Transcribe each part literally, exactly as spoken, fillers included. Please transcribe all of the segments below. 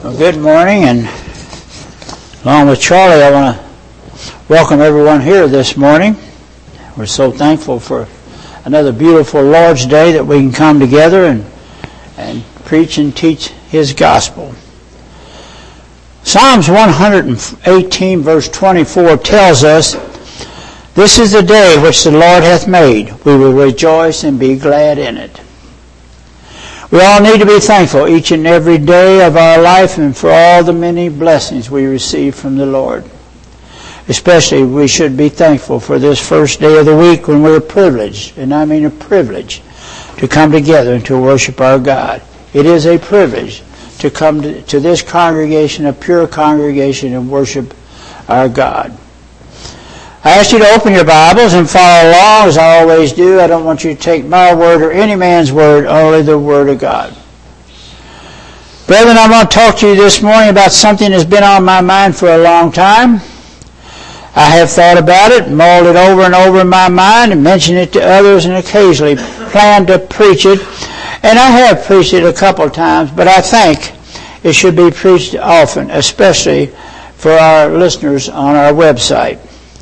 Well, good morning, and along with Charlie, I want to welcome everyone here this morning. We're so thankful for another beautiful Lord's Day that we can come together and and preach and teach His gospel. Psalms one eighteen, verse twenty-four tells us, "This is the day which the Lord hath made. We will rejoice and be glad in it." We all need to be thankful each and every day of our life and for all the many blessings we receive from the Lord. Especially we should be thankful for this first day of the week when we're privileged, and I mean a privilege, to come together and to worship our God. It is a privilege to come to, to this congregation, a pure congregation, and worship our God. I ask you to open your Bibles and follow along as I always do. I don't want you to take my word or any man's word, only the Word of God. Brethren, I want to talk to you this morning about something that's been on my mind for a long time. I have thought about it, mulled it over and over in my mind, and mentioned it to others, and occasionally planned to preach it. And I have preached it a couple of times, but I think it should be preached often, especially for our listeners on our website.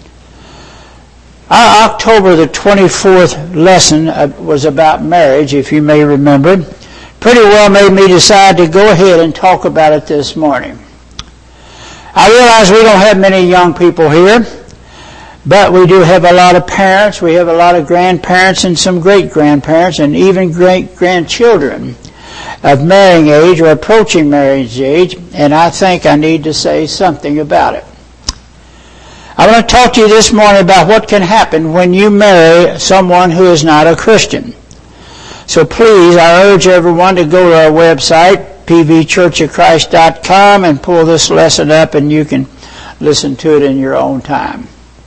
Our October the twenty-fourth lesson was about marriage, if you may remember. Pretty well made me decide to go ahead and talk about it this morning. I realize we don't have many young people here, but we do have a lot of parents, we have a lot of grandparents and some great-grandparents and even great-grandchildren of marrying age or approaching marriage age, and I think I need to say something about it. I want to talk to you this morning about what can happen when you marry someone who is not a Christian. So please, I urge everyone to go to our website, p v church of christ dot com, and pull this lesson up, and you can listen to it in your own time.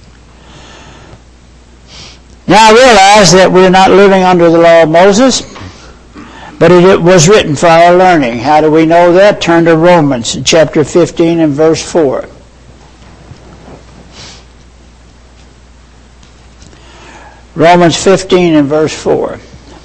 Now, I realize that we're not living under the law of Moses, but it was written for our learning. How do we know that? Turn to Romans chapter fifteen and verse four. Romans fifteen and verse four.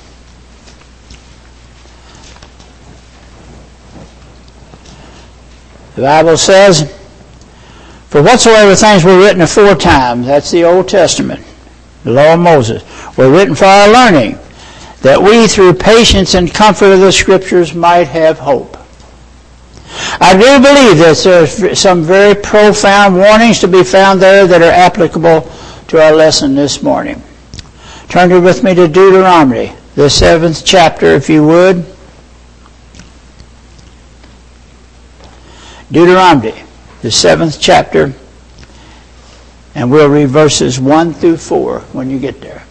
The Bible says, "For whatsoever things were written aforetime," that's the Old Testament, the law of Moses, "were written for our learning, that we through patience and comfort of the Scriptures might have hope." I do believe that there's some very profound warnings to be found there that are applicable to our lesson this morning. Turn with me to Deuteronomy, the seventh chapter, if you would. Deuteronomy, the seventh chapter, and we'll read verses one through four when you get there.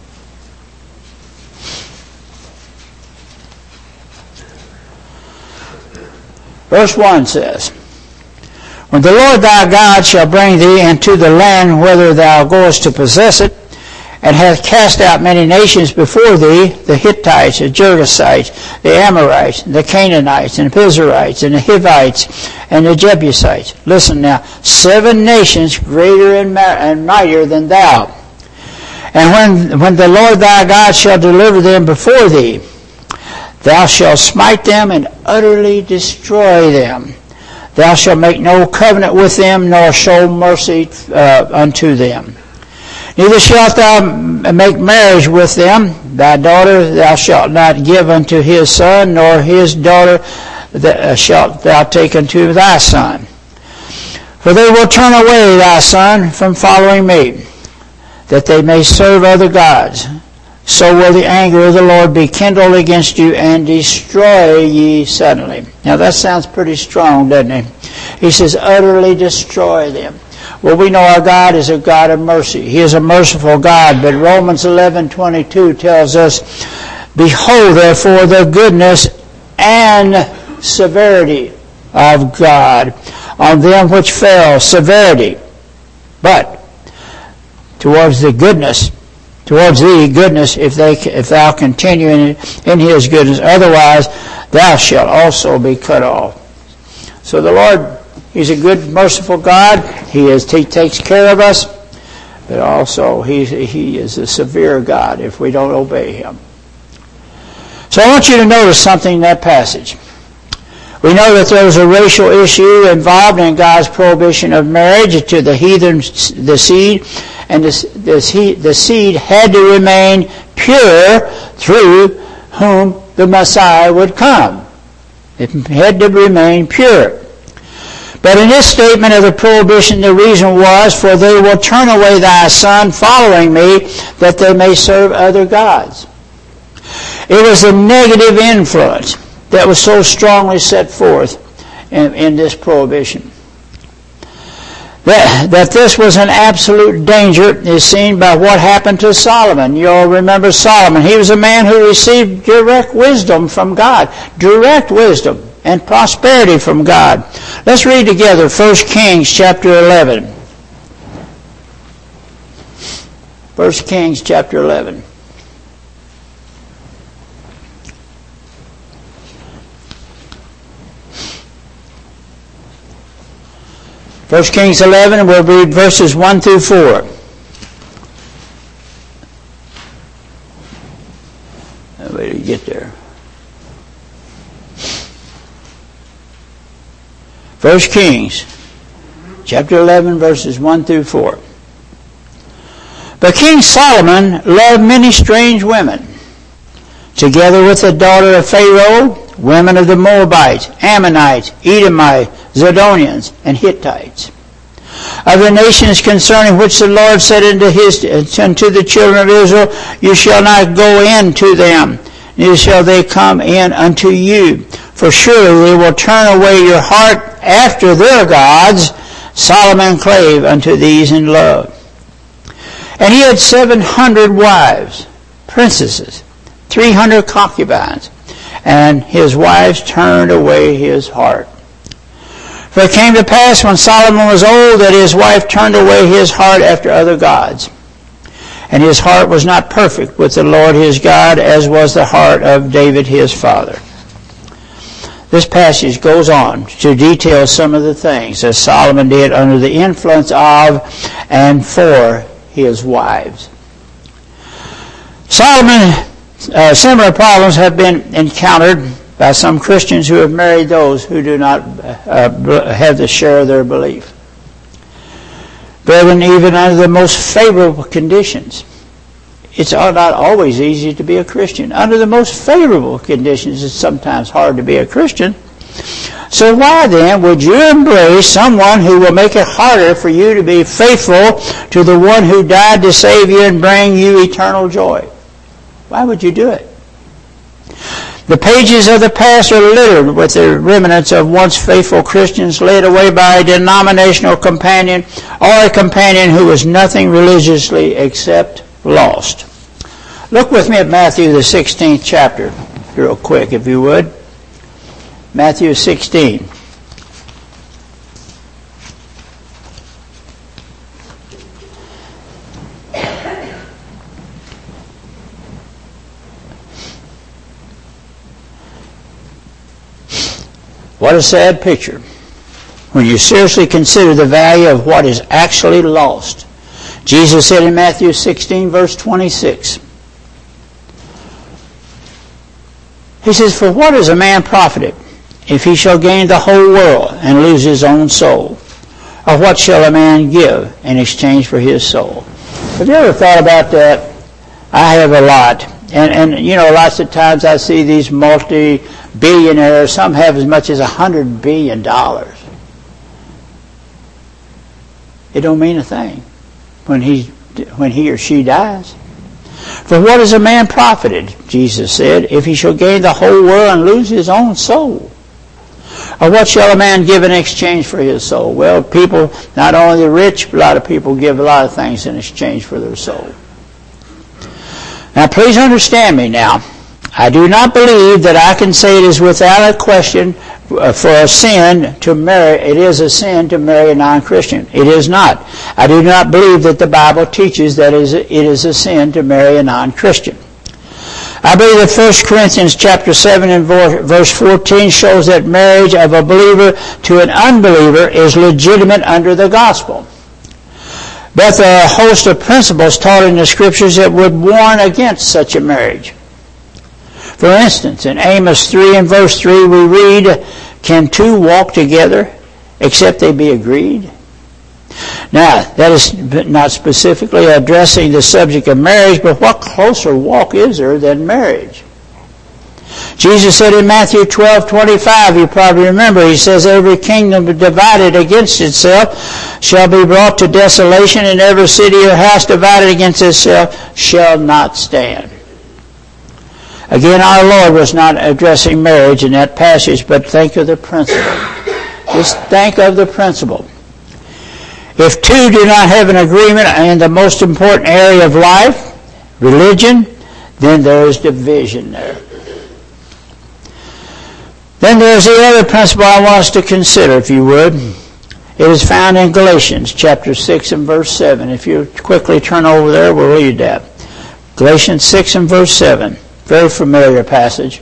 Verse one says, "When the Lord thy God shall bring thee into the land whither thou goest to possess it, and hath cast out many nations before thee, the Hittites, the Girgashites, the Amorites, the Canaanites, and the Perizzites, and the Hivites, and the Jebusites." Listen now, seven nations greater and, ma- and mightier than thou. "And when, when the Lord thy God shall deliver them before thee, thou shalt smite them and utterly destroy them. Thou shalt make no covenant with them, nor show mercy uh, unto them. Neither shalt thou make marriage with them. Thy daughter thou shalt not give unto his son, nor his daughter shalt thou take unto thy son. For they will turn away thy son from following me, that they may serve other gods. So will the anger of the Lord be kindled against you, and destroy ye suddenly." Now that sounds pretty strong, doesn't it? He says, utterly destroy them. Well, we know our God is a God of mercy. He is a merciful God. But Romans eleven twenty-two tells us, "Behold, therefore, the goodness and severity of God on them which fell," severity. "But towards the goodness, towards thee goodness, if they if thou continue in, in his goodness. Otherwise, thou shalt also be cut off." So the Lord, He's a good, merciful God. He is. He takes care of us, but also He He is a severe God if we don't obey Him. So I want you to notice something in that passage. We know that there was a racial issue involved in God's prohibition of marriage to the heathen, the seed, and the, the, the seed had to remain pure through whom the Messiah would come. It had to remain pure. But in this statement of the prohibition, the reason was, for they will turn away thy son following me, that they may serve other gods. It was a negative influence that was so strongly set forth in, in this prohibition. That, that this was an absolute danger is seen by what happened to Solomon. You all remember Solomon. He was a man who received direct wisdom from God. Direct wisdom and prosperity from God. Let's read together First Kings chapter eleven. First Kings chapter eleven. First Kings eleven, and we'll read verses one through four. Wait till you get there. First Kings chapter eleven, verses one through four. But King Solomon loved many strange women, together with the daughter of Pharaoh, women of the Moabites, Ammonites, Edomites, Zidonians, and Hittites, of the nations concerning which the Lord said unto, his, unto the children of Israel, you shall not go in to them, neither shall they come in unto you. For surely they will turn away your heart after their gods. Solomon clave unto these in love. And he had seven hundred wives, princesses, three hundred concubines, and his wives turned away his heart. For it came to pass when Solomon was old that his wife turned away his heart after other gods. And his heart was not perfect with the Lord his God, as was the heart of David his father. This passage goes on to detail some of the things that Solomon did under the influence of and for his wives. Solomon, uh, similar problems have been encountered by some Christians who have married those who do not uh, have the share of their belief. Brethren, even under the most favorable conditions, it's not always easy to be a Christian. Under the most favorable conditions, it's sometimes hard to be a Christian. So why then would you embrace someone who will make it harder for you to be faithful to the one who died to save you and bring you eternal joy? Why would you do it? The pages of the past are littered with the remnants of once faithful Christians led away by a denominational companion or a companion who was nothing religiously except lost. Look with me at Matthew the sixteenth chapter, real quick, if you would. Matthew sixteen. What a sad picture when you seriously consider the value of what is actually lost. Jesus said in Matthew sixteen, verse twenty-six, he says, for what is a man profited if he shall gain the whole world and lose his own soul? Or what shall a man give in exchange for his soul? Have you ever thought about that? I have a lot. And, and you know, lots of times I see these multi-billionaires, some have as much as a hundred billion dollars. It don't mean a thing when he, when he or she dies. For what is a man profited, Jesus said, if he shall gain the whole world and lose his own soul? Or what shall a man give in exchange for his soul? Well, people, not only the rich, but a lot of people give a lot of things in exchange for their soul. Now, please understand me now. I do not believe that I can say it is without a question for a sin to marry. It is a sin to marry a non-Christian. It is not. I do not believe that the Bible teaches that it is a sin to marry a non-Christian. I believe that First Corinthians chapter seven and verse fourteen shows that marriage of a believer to an unbeliever is legitimate under the gospel. But there are a host of principles taught in the Scriptures that would warn against such a marriage. For instance, in Amos three and verse three we read, Can two walk together except they be agreed? Now, that is not specifically addressing the subject of marriage, but what closer walk is there than marriage? Jesus said in Matthew twelve twenty-five, you probably remember, he says, every kingdom divided against itself shall be brought to desolation, and every city or house divided against itself shall not stand. Again, our Lord was not addressing marriage in that passage, but think of the principle. Just think of the principle. If two do not have an agreement in the most important area of life, religion, then there is division there. Then there's the other principle I want us to consider, if you would. It is found in Galatians chapter six and verse seven. If you quickly turn over there, we'll read that. Galatians six and verse seven. Very familiar passage.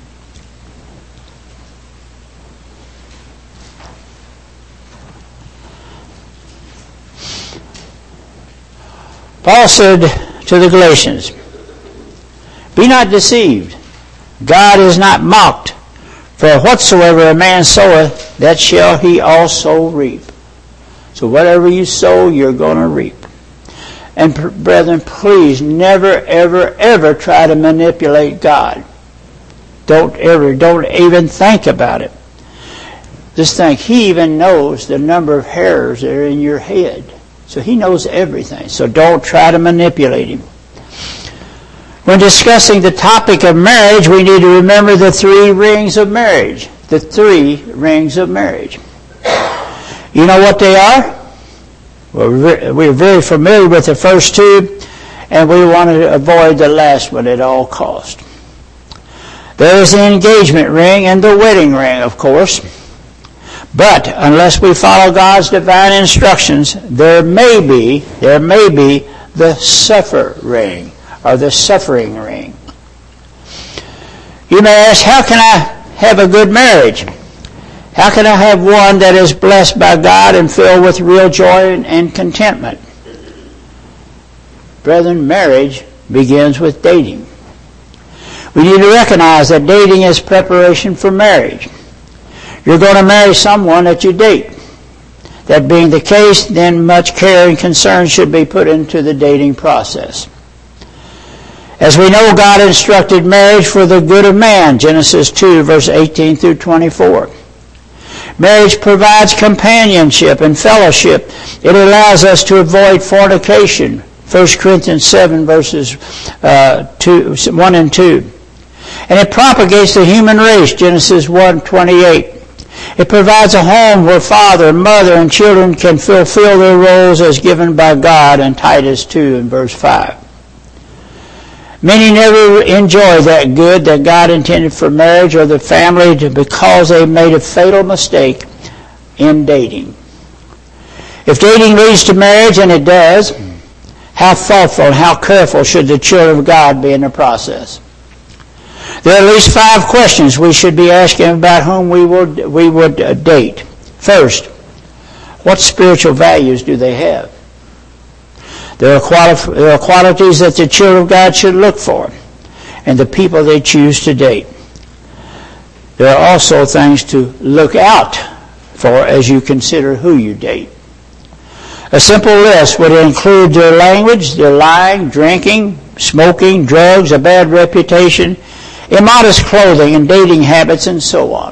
Paul said to the Galatians, be not deceived. God is not mocked. For whatsoever a man soweth, that shall he also reap. So whatever you sow, you're going to reap. And brethren, please never, ever, ever try to manipulate God. Don't ever, don't even think about it. Just think, he even knows the number of hairs that are in your head. So he knows everything. So don't try to manipulate him. When discussing the topic of marriage, we need to remember the three rings of marriage. The three rings of marriage. You know what they are? Well, we're very familiar with the first two, and we want to avoid the last one at all costs. There is the engagement ring and the wedding ring, of course. But unless we follow God's divine instructions, there may be, there may be the suffer ring, or the suffering ring. You may ask, how can I have a good marriage? How can I have one that is blessed by God and filled with real joy and contentment? Brethren, marriage begins with dating. We need to recognize that dating is preparation for marriage. You're going to marry someone that you date. That being the case, then much care and concern should be put into the dating process. As we know, God instructed marriage for the good of man, Genesis two, verse eighteen through twenty-four. Marriage provides companionship and fellowship. It allows us to avoid fornication, First Corinthians seven, verses uh, two, one and two. And it propagates the human race, Genesis one twenty-eight. It provides a home where father, mother, and children can fulfill their roles as given by God in Titus two and verse five. Many never enjoy that good that God intended for marriage or the family because they made a fatal mistake in dating. If dating leads to marriage, and it does, how thoughtful and how careful should the children of God be in the process? There are at least five questions we should be asking about whom we would, we would date. First, what spiritual values do they have? There are, quali- there are qualities that the children of God should look for and the people they choose to date. There are also things to look out for as you consider who you date. A simple list would include their language, their lying, drinking, smoking, drugs, a bad reputation, immodest clothing, and dating habits, and so on.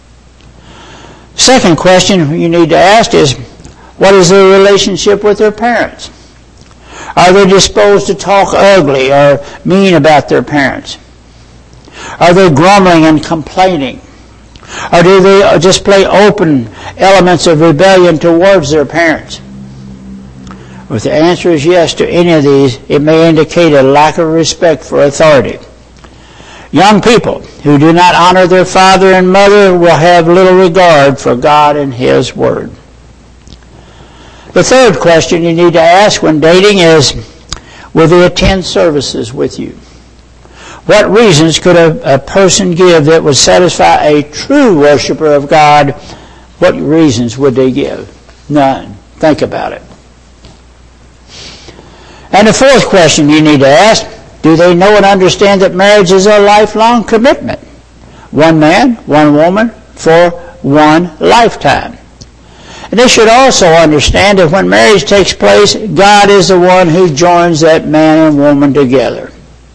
Second question you need to ask is, what is their relationship with their parents? Are they disposed to talk ugly or mean about their parents? Are they grumbling and complaining? Or do they display open elements of rebellion towards their parents? If the answer is yes to any of these, it may indicate a lack of respect for authority. Young people who do not honor their father and mother will have little regard for God and His Word. The third question you need to ask when dating is, will they attend services with you? What reasons could a, a person give that would satisfy a true worshiper of God? What reasons would they give? None. Think about it. And the fourth question you need to ask, do they know and understand that marriage is a lifelong commitment? One man, one woman, for one lifetime. And they should also understand that when marriage takes place, God is the one who joins that man and woman together.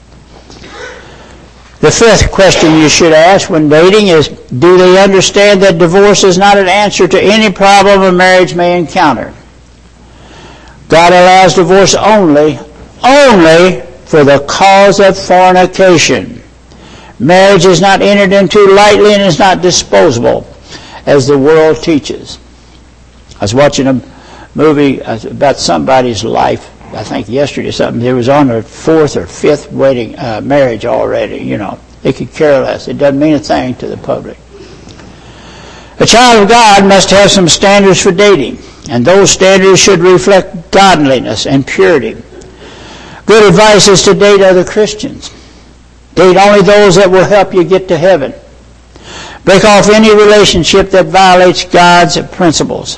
The fifth question you should ask when dating is, do they understand that divorce is not an answer to any problem a marriage may encounter? God allows divorce only, only for the cause of fornication. Marriage is not entered into lightly and is not disposable, as the world teaches. I was watching a movie about somebody's life, I think yesterday or something. They was on their fourth or fifth wedding uh, marriage already, you know. They could care less. It doesn't mean a thing to the public. A child of God must have some standards for dating, and those standards should reflect godliness and purity. Good advice is to date other Christians. Date only those that will help you get to heaven. Break off any relationship that violates God's principles.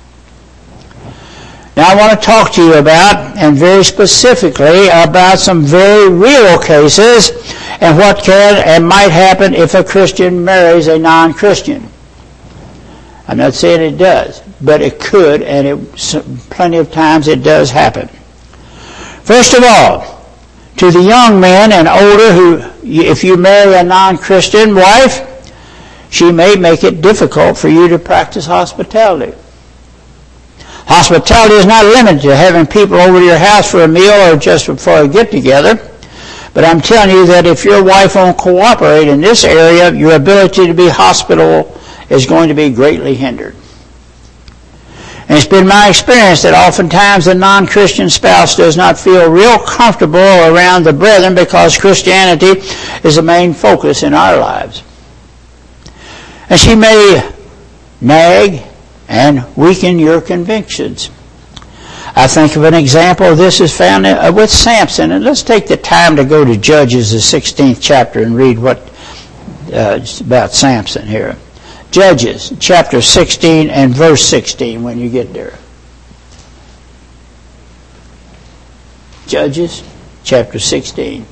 Now I want to talk to you about, and very specifically, about some very real cases and what can and might happen if a Christian marries a non-Christian. I'm not saying it does, but it could, and it, plenty of times it does happen. First of all, to the young men and older who, if you marry a non-Christian wife, she may make it difficult for you to practice hospitality. Hospitality is not limited to having people over to your house for a meal or just for a get-together. But I'm telling you that if your wife won't cooperate in this area, your ability to be hospitable is going to be greatly hindered. And it's been my experience that oftentimes the non-Christian spouse does not feel real comfortable around the brethren because Christianity is the main focus in our lives. And she may nag and weaken your convictions. I think of an example of this is found with Samson. And let's take the time to go to Judges, the sixteenth chapter, and read what uh, about Samson here. Judges, chapter sixteen and verse sixteen when you get there. Judges, chapter sixteen.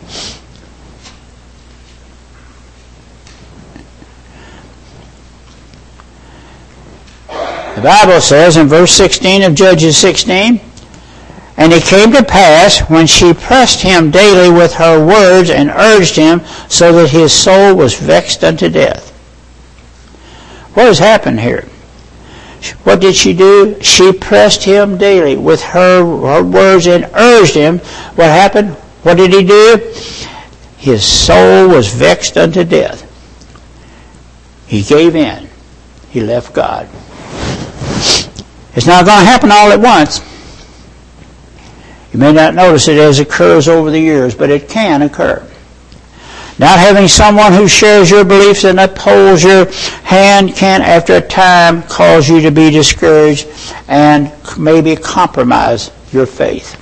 The Bible says in verse sixteen of Judges sixteen, "And it came to pass, when she pressed him daily with her words and urged him, so that his soul was vexed unto death." What has happened here? What did she do? She pressed him daily with her, her words and urged him. What happened? What did he do? His soul was vexed unto death. He gave in. He left God. It's not going to happen all at once. You may not notice it as it occurs over the years, but it can occur. Not having someone who shares your beliefs and upholds your hand can, after a time, cause you to be discouraged and maybe compromise your faith.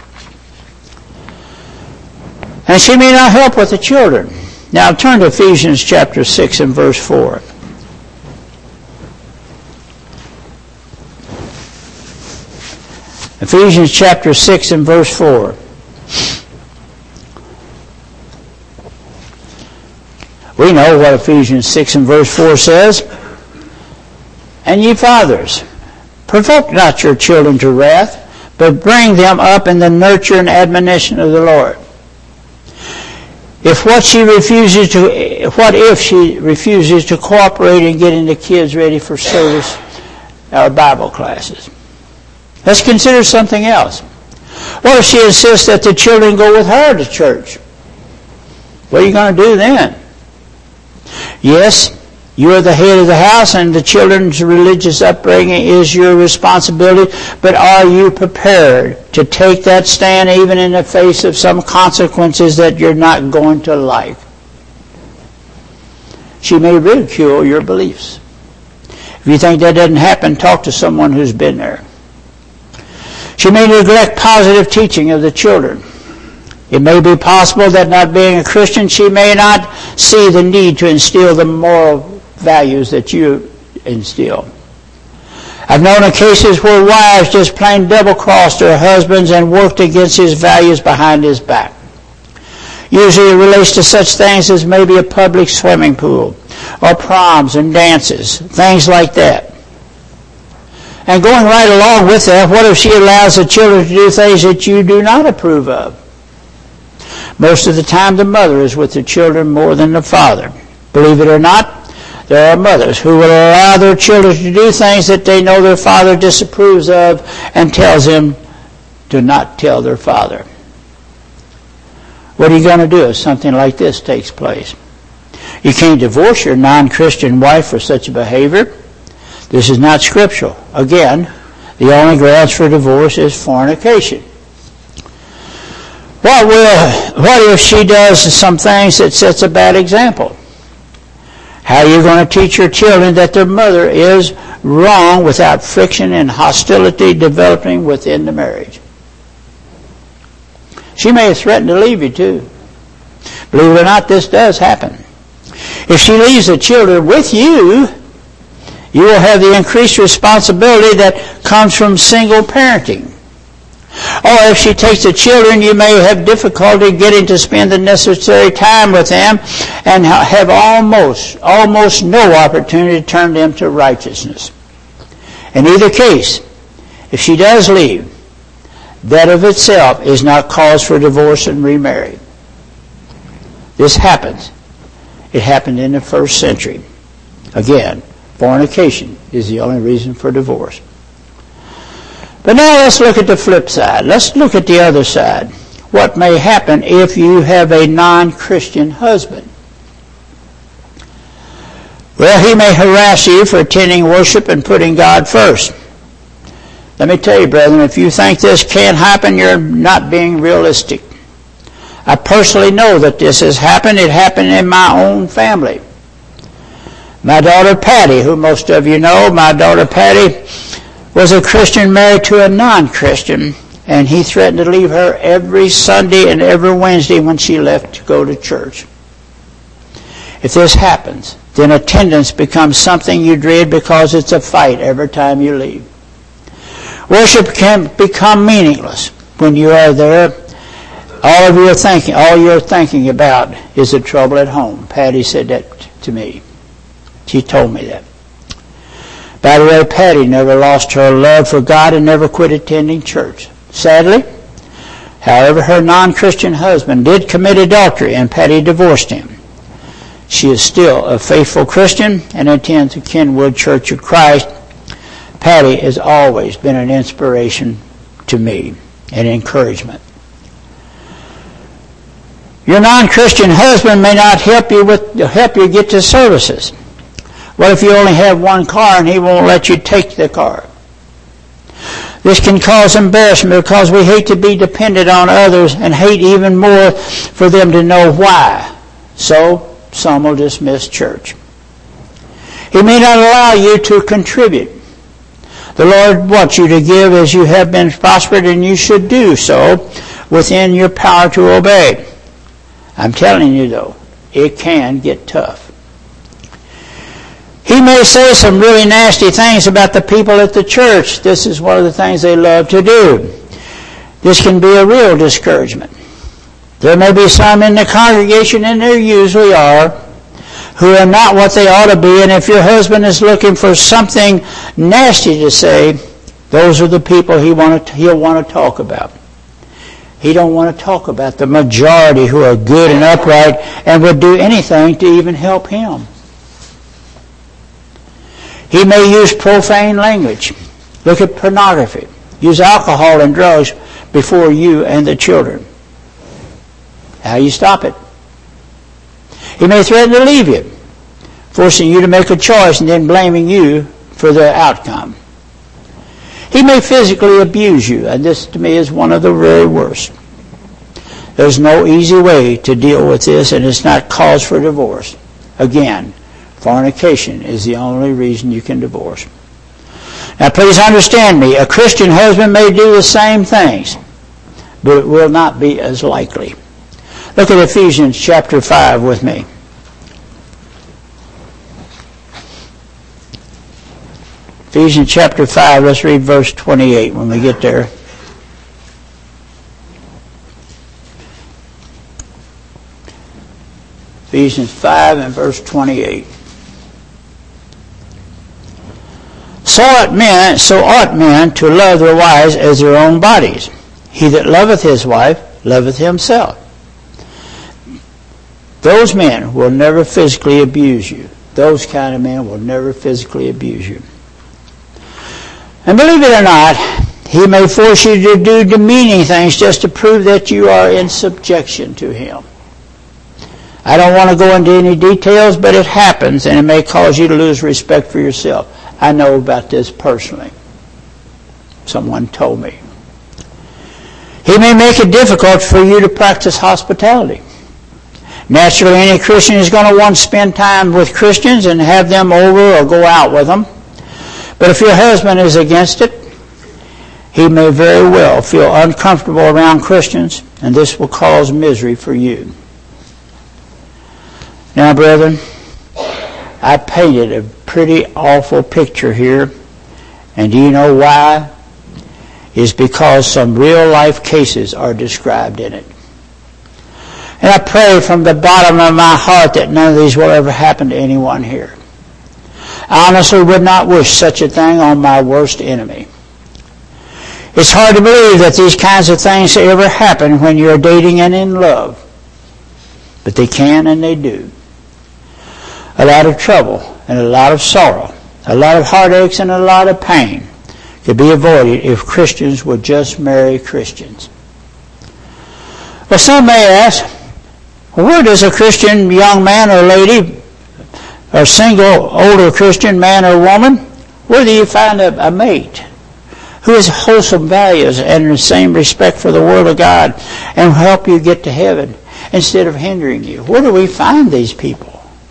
And she may not help with the children. Now turn to Ephesians chapter six and verse four. Ephesians chapter six and verse four. We know what Ephesians six and verse four says. "And ye fathers, provoke not your children to wrath, but bring them up in the nurture and admonition of the Lord." If what she refuses to, what if she refuses to cooperate in getting the kids ready for service or Bible classes? Let's consider something else. What if she insists that the children go with her to church? What are you going to do then? Yes, you are the head of the house and the children's religious upbringing is your responsibility, but are you prepared to take that stand even in the face of some consequences that you're not going to like? She may ridicule your beliefs. If you think that doesn't happen, talk to someone who's been there. She may neglect positive teaching of the children. It may be possible that, not being a Christian, she may not see the need to instill the moral values that you instill. I've known of cases where wives just plain double-crossed their husbands and worked against his values behind his back. Usually it relates to such things as maybe a public swimming pool. or proms and dances, things like that. And going right along with that, what if she allows the children to do things that you do not approve of? Most of the time the mother is with the children more than the father. Believe it or not, there are mothers who will allow their children to do things that they know their father disapproves of and tells them to not tell their father. What are you going to do if something like this takes place? You can't divorce your non-Christian wife for such a behavior. This is not scriptural. Again, the only grounds for divorce is fornication. What will, what if she does some things that sets a bad example? How are you going to teach your children that their mother is wrong without friction and hostility developing within the marriage? She may have threatened to leave you too. Believe it or not, this does happen. If she leaves the children with you, you will have the increased responsibility that comes from single parenting. Or if she takes the children, you may have difficulty getting to spend the necessary time with them and have almost, almost no opportunity to turn them to righteousness. In either case, if she does leave, that of itself is not cause for divorce and remarry. This happens. It happened in the first century. Again, fornication is the only reason for divorce. But now let's look at the flip side. Let's look at the other side. What may happen if you have a non-Christian husband? Well, he may harass you for attending worship and putting God first. Let me tell you, brethren, if you think this can't happen, you're not being realistic. I personally know that this has happened. It happened in my own family. My daughter Patty, who most of you know, my daughter Patty was a Christian married to a non-Christian, and he threatened to leave her every Sunday and every Wednesday when she left to go to church. If this happens, then attendance becomes something you dread because it's a fight every time you leave. Worship can become meaningless when you are there. All of your thinking, all you're thinking about is the trouble at home. Patty said that to me. She told me that. By the way, Patty never lost her love for God and never quit attending church. Sadly, however, her non-Christian husband did commit adultery and Patty divorced him. She is still a faithful Christian and attends the Kenwood Church of Christ. Patty has always been an inspiration to me and encouragement. Your non-Christian husband may not help you with help you get to services. What if you only have one car and he won't let you take the car? This can cause embarrassment because we hate to be dependent on others and hate even more for them to know why. So, some will dismiss church. He may not allow you to contribute. The Lord wants you to give as you have been prospered, and you should do so within your power to obey. I'm telling you, though, it can get tough. He may say some really nasty things about the people at the church. This is one of the things they love to do. This can be a real discouragement. There may be some in the congregation, and there usually are, who are not what they ought to be. And if your husband is looking for something nasty to say, those are the people he want to, he'll want to talk about. He don't want to talk about the majority who are good and upright and would do anything to even help him. He may use profane language. Look at pornography. Use alcohol and drugs before you and the children. How do you stop it? He may threaten to leave you, forcing you to make a choice and then blaming you for the outcome. He may physically abuse you, and this to me is one of the very worst. There's no easy way to deal with this, and it's not cause for divorce. Again, fornication is the only reason you can divorce. Now please understand me, a Christian husband may do the same things, but it will not be as likely. Look at Ephesians chapter five with me. Ephesians chapter five, let's read verse twenty-eight when we get there. Ephesians five and verse twenty-eight. So ought men, so ought men to love their wives as their own bodies. He that loveth his wife loveth himself. Those men will never physically abuse you. Those kind of men will never physically abuse you. And believe it or not, he may force you to do demeaning things just to prove that you are in subjection to him. I don't want to go into any details, but it happens, and it may cause you to lose respect for yourself. I know about this personally. Someone told me. He may make it difficult for you to practice hospitality. Naturally, any Christian is going to want to spend time with Christians and have them over or go out with them. But if your husband is against it, he may very well feel uncomfortable around Christians, and this will cause misery for you. Now, brethren, I painted a pretty awful picture here, and do you know why? It's because some real-life cases are described in it. And I pray from the bottom of my heart that none of these will ever happen to anyone here. I honestly would not wish such a thing on my worst enemy. It's hard to believe that these kinds of things ever happen when you're dating and in love. But they can and they do. A lot of trouble and a lot of sorrow, a lot of heartaches and a lot of pain could be avoided if Christians would just marry Christians. Well, some may ask, well, where does a Christian young man or lady, or single older Christian man or woman, where do you find a, a mate who has wholesome values and the same respect for the Word of God and will help you get to heaven instead of hindering you? Where do we find these people?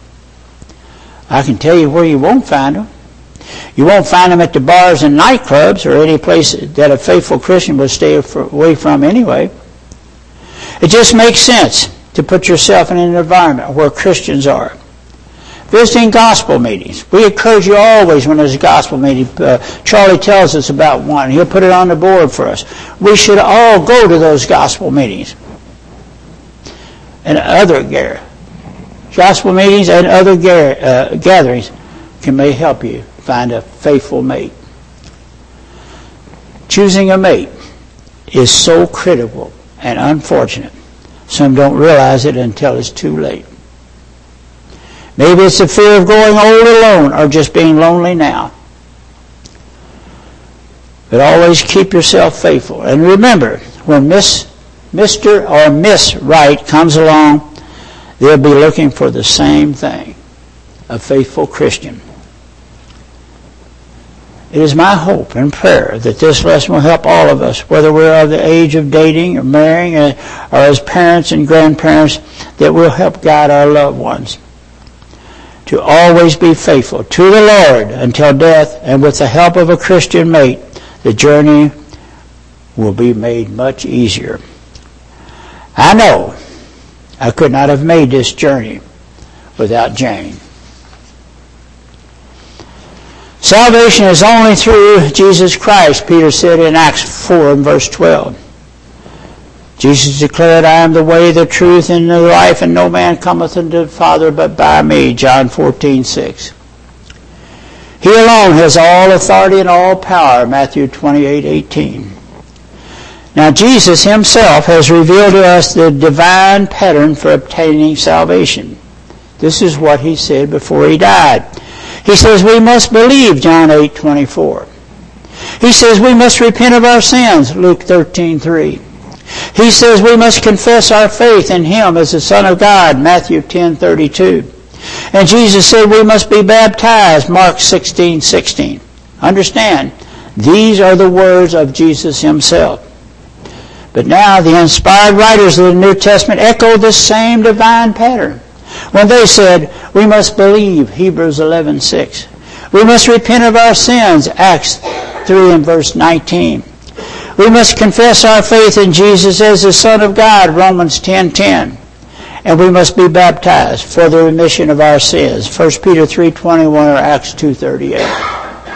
I can tell you where you won't find them. You won't find them at the bars and nightclubs or any place that a faithful Christian will stay away from anyway. It just makes sense to put yourself in an environment where Christians are. Visiting gospel meetings. We encourage you always when there's a gospel meeting. Uh, Charlie tells us about one. He'll put it on the board for us. We should all go to those gospel meetings and other gospel meetings and other uh, gatherings can may help you find a faithful mate. Choosing a mate is so critical and unfortunate. Some don't realize it until it's too late. Maybe it's the fear of growing old alone or just being lonely now. But always keep yourself faithful. And remember, when Miss, Mister or Miss Right comes along, they'll be looking for the same thing, a faithful Christian. It is my hope and prayer that this lesson will help all of us, whether we're of the age of dating or marrying or, or as parents and grandparents, that will help guide our loved ones to always be faithful to the Lord until death, and with the help of a Christian mate, the journey will be made much easier. I know I could not have made this journey without Jane. Salvation is only through Jesus Christ, Peter said in Acts four and verse twelve. Jesus declared, I am the way, the truth, and the life, and no man cometh unto the Father but by me, John fourteen six. He alone has all authority and all power, Matthew twenty-eight eighteen. Now Jesus himself has revealed to us the divine pattern for obtaining salvation. This is what he said before he died. He says we must believe, John eight twenty-four. He says we must repent of our sins, Luke thirteen three. He says we must confess our faith in him as the Son of God, Matthew ten thirty-two. And Jesus said we must be baptized, Mark sixteen sixteen. Understand, these are the words of Jesus himself. But now the inspired writers of the New Testament echo the same divine pattern when they said we must believe, Hebrews eleven six. We must repent of our sins, Acts three and verse nineteen. We must confess our faith in Jesus as the Son of God, Romans ten ten. And we must be baptized for the remission of our sins, First Peter three twenty-one or Acts two thirty-eight.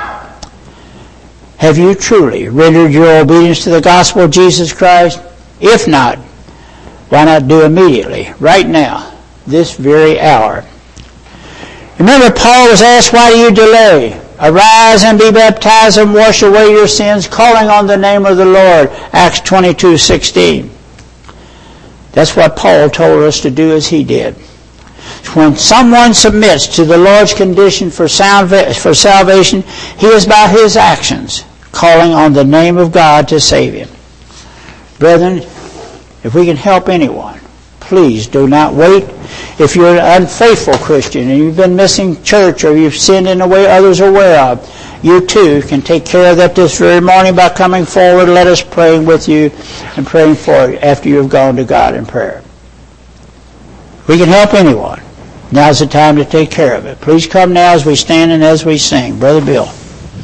Have you truly rendered your obedience to the gospel of Jesus Christ? If not, why not do immediately, right now, this very hour? Remember, Paul was asked, why do you delay? Arise and be baptized and wash away your sins, calling on the name of the Lord. Acts twenty-two sixteen. That's what Paul told us to do as he did. When someone submits to the Lord's condition for for salvation, he is by his actions calling on the name of God to save him. Brethren, if we can help anyone, please do not wait. If you're an unfaithful Christian and you've been missing church or you've sinned in a way others are aware of, you too can take care of that this very morning by coming forward. Let us pray with you and praying for you after you've gone to God in prayer. We can help anyone. Now's the time to take care of it. Please come now as we stand and as we sing. Brother Bill.